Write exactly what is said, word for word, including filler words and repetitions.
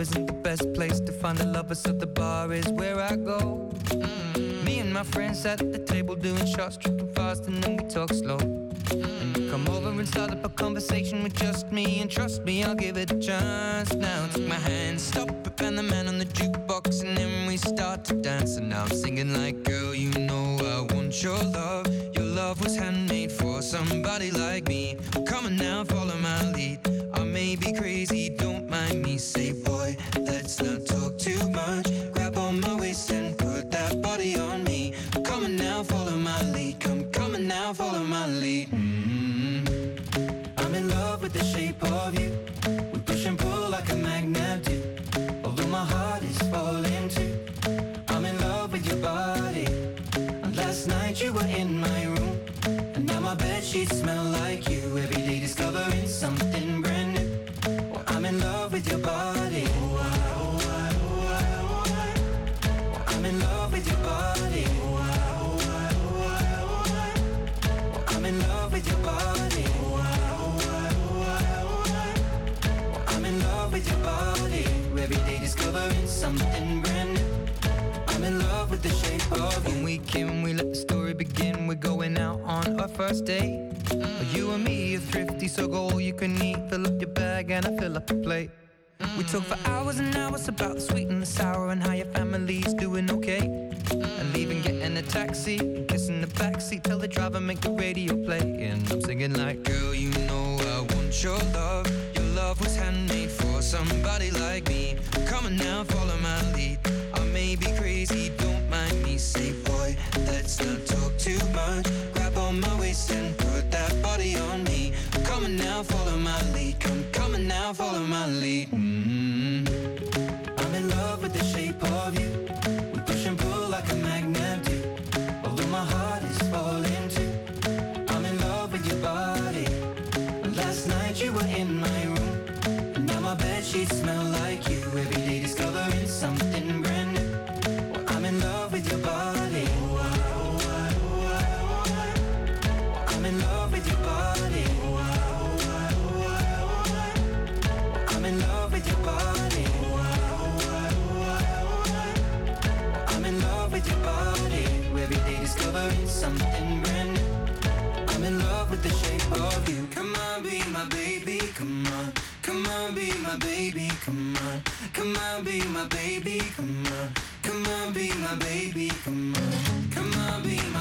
isn't the best place to find a lover, so the bar is where I go. Mm. Me and my friends at the table doing shots, tripping fast, and then we talk slow. And you come over and start up a conversation with just me, and trust me, I'll give it a chance. Now take my hand, stop it, and the man on the jukebox, and then we start to dance. And now I'm singing like, girl, you know I want your love. Your love was handmade for somebody like me. Come on now, follow my lead. I may be crazy, don't mind me. Say, boy, let's not talk too much. Grab on my waist and put that body on me. Come on now, follow my lead. Come, come on now, follow my lead. Mm-hmm. I'm in love with the shape of you. We push and pull like a magnet do. Although my heart is falling too. I'm in love with your body. And last night you were in my room, and now my bedsheets smell like you. Every day discovering something brand new. Well, I'm in love with your body. Oh, I, oh, I, oh, I, oh, I. Well, I'm in love with your body. Oh, I, oh, I, oh, I, oh, I. Well, I'm in love with your body. Oh, I, oh, I, oh, I, oh, I. Well, I'm in love with your body. Every day discovering something brand new. I'm in love with the shape of you. When we came, we let the story begin. We're going out on our first date. Mm. You and me are thrifty, so go all you can eat. Fill up your bag and I fill up the plate. Mm. We talk for hours and hours about the sweet and the sour, and how your family's doing okay. Mm. And leaving, getting a taxi, and kissing the backseat. Tell the driver, make the radio play. And I'm singing like, girl, you know I want your love. Your love was handmade for somebody like me. Come on now, follow my lead. I may be crazy, don't mind me. Say, boy, let's not talk too much. Grab on my waist and put that body on me. Come on now, follow my lead. Come, come on now, follow my lead. Mm-hmm. I'm in love with the shape of you. We push and pull like a magnet do. Although my heart is falling too. I'm in love with your body. Last night you were in my room, and now my bedsheets smell like you. Every day discovering something brand new. Well, I'm in love with your body. Oh, I, oh, I, oh, I, oh, I. Well, I'm in love with your body. Oh, I, oh, I, oh, I, oh, I. Well, I'm in love with your body. Oh, I, oh, I, oh, I, oh, I. Well, I'm in love with your body. Every day discovering something brand new. I'm in love with the shape of you. Come on, be my baby, come on. Come on, be my baby, come on. Come on, be my baby, come on. Come on, be my baby, come on. Come on, be my